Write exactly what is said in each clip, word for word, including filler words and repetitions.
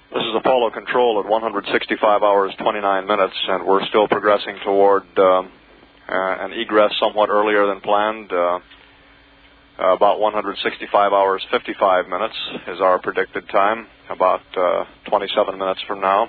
This is Apollo Control at one hundred sixty-five hours, twenty-nine minutes, and we're still progressing toward uh, uh, an egress somewhat earlier than planned. Uh, uh, about one hundred sixty-five hours, fifty-five minutes is our predicted time, about uh, twenty-seven minutes from now.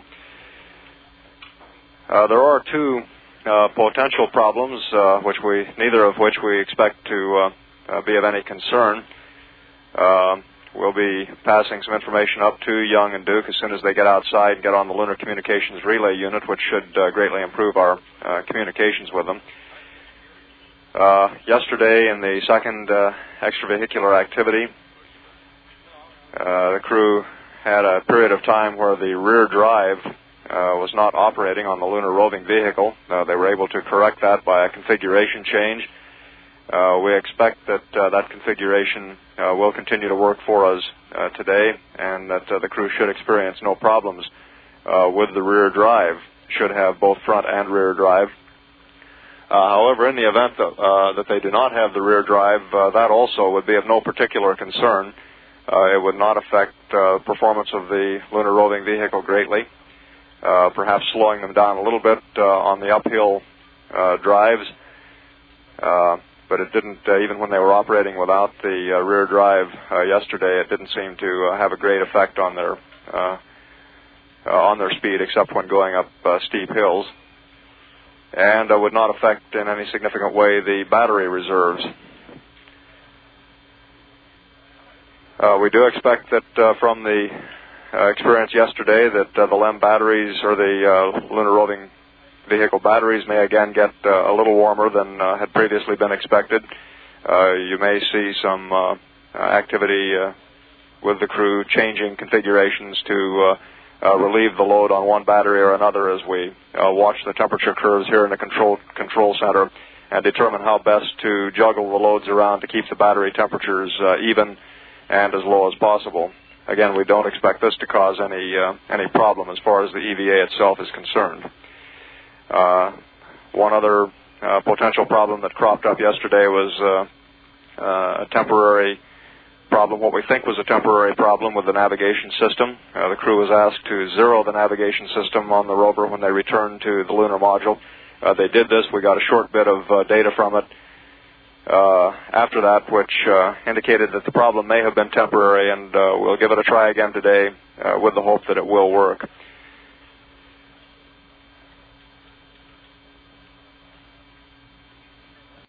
Uh, there are two uh, potential problems, uh, which we neither of which we expect to uh, uh, be of any concern. Uh, We'll be passing some information up to Young and Duke as soon as they get outside and get on the Lunar Communications Relay Unit, which should uh, greatly improve our uh, communications with them. Uh, yesterday, in the second uh, extravehicular activity, uh, the crew had a period of time where the rear drive uh, was not operating on the lunar roving vehicle. Uh, they were able to correct that by a configuration change. Uh, we expect that uh, that configuration uh, will continue to work for us uh, today, and that uh, the crew should experience no problems uh, with the rear drive, should have both front and rear drive. Uh, however, in the event that, uh, that they do not have the rear drive, uh, that also would be of no particular concern. Uh, it would not affect uh, performance of the lunar roving vehicle greatly, uh, perhaps slowing them down a little bit uh, on the uphill uh, drives. Uh, But it didn't, uh, even when they were operating without the uh, rear drive uh, yesterday, it didn't seem to uh, have a great effect on their uh, uh, on their speed, except when going up uh, steep hills, and uh, would not affect in any significant way the battery reserves. Uh, we do expect that uh, from the uh, experience yesterday that uh, the LEM batteries, or the uh, lunar roving vehicle batteries, may again get uh, a little warmer than uh, had previously been expected. Uh, you may see some uh, activity uh, with the crew changing configurations to uh, uh, relieve the load on one battery or another as we uh, watch the temperature curves here in the control control center and determine how best to juggle the loads around to keep the battery temperatures uh, even and as low as possible. Again, we don't expect this to cause any uh, any problem as far as the E V A itself is concerned. Uh, one other uh, potential problem that cropped up yesterday was uh, uh, a temporary problem, what we think was a temporary problem with the navigation system. Uh, the crew was asked to zero the navigation system on the rover when they returned to the lunar module. Uh, they did this. We got a short bit of uh, data from it uh, after that, which uh, indicated that the problem may have been temporary, and uh, we'll give it a try again today uh, with the hope that it will work.